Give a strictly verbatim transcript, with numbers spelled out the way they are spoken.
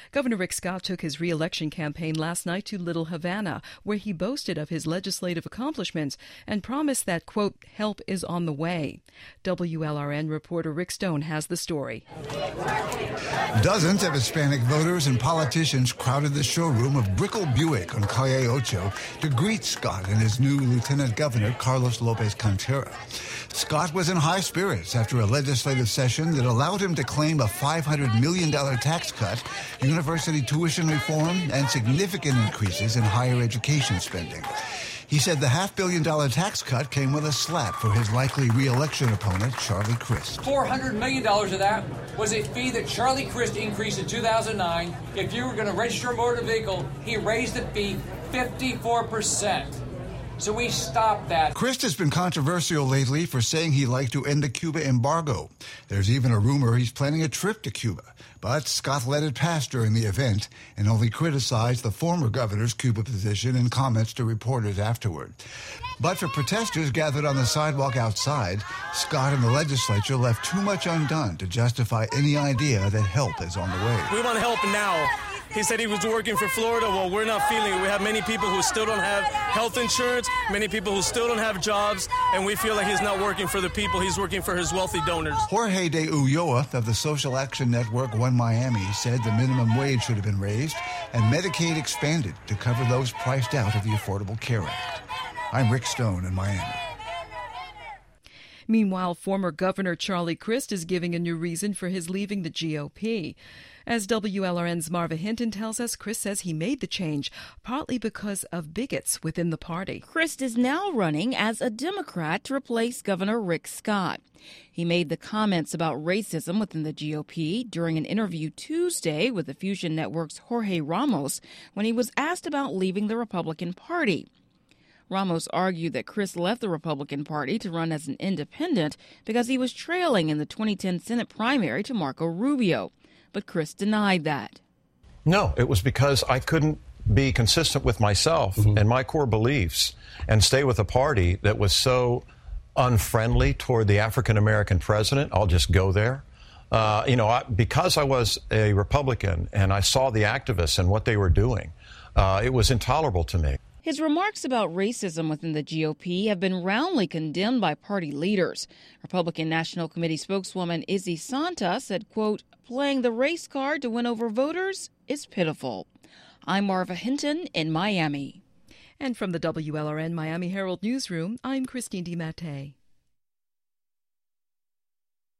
Governor Rick Scott took his re-election campaign last night to Little Havana, where he boasted of his legislative accomplishments and promised that, quote, help is on the way. W L R N reporter Rick Stone has the story. Dozens of Hispanic voters and politicians crowded the showroom of Brickell Buick on Calle Ocho to greet Scott and his new Lieutenant Governor, Carlos Lopez Cantera. Scott was in high spirits after a legislative session that allowed him to claim a five hundred million dollars tax cut, university tuition reform, and significant increases in higher education spending. He said the half-billion dollar tax cut came with a slap for his likely re-election opponent, Charlie Crist. four hundred million dollars of that was a fee that Charlie Crist increased in two thousand nine. If you were going to register a motor vehicle, he raised the fee fifty-four percent. So we stopped that. Crist has been controversial lately for saying he'd like to end the Cuba embargo. There's even a rumor he's planning a trip to Cuba. But Scott let it pass during the event and only criticized the former governor's Cuba position in comments to reporters afterward. But for protesters gathered on the sidewalk outside, Scott and the legislature left too much undone to justify any idea that help is on the way. We want help now. He said he was working for Florida. Well, we're not feeling it. We have many people who still don't have health insurance, many people who still don't have jobs, and we feel like he's not working for the people. He's working for his wealthy donors. Jorge de Ulloa of the social action network One Miami said the minimum wage should have been raised and Medicaid expanded to cover those priced out of the Affordable Care Act. I'm Rick Stone in Miami. Meanwhile, former Governor Charlie Crist is giving a new reason for his leaving the G O P. As W L R N's Marva Hinton tells us, Crist says he made the change partly because of bigots within the party. Crist is now running as a Democrat to replace Governor Rick Scott. He made the comments about racism within the G O P during an interview Tuesday with the Fusion Network's Jorge Ramos when he was asked about leaving the Republican Party. Ramos argued that Crist left the Republican Party to run as an independent because he was trailing in the twenty ten Senate primary to Marco Rubio. But Crist denied that. No, it was because I couldn't be consistent with myself mm-hmm. and my core beliefs and stay with a party that was so unfriendly toward the African-American president. I'll just go there. Uh, you know, I, because I was a Republican and I saw the activists and what they were doing, uh, it was intolerable to me. His remarks about racism within the G O P have been roundly condemned by party leaders. Republican National Committee spokeswoman Izzy Santa said, quote, playing the race card to win over voters is pitiful. I'm Marva Hinton in Miami. And from the W L R N Miami Herald Newsroom, I'm Christine DiMattei.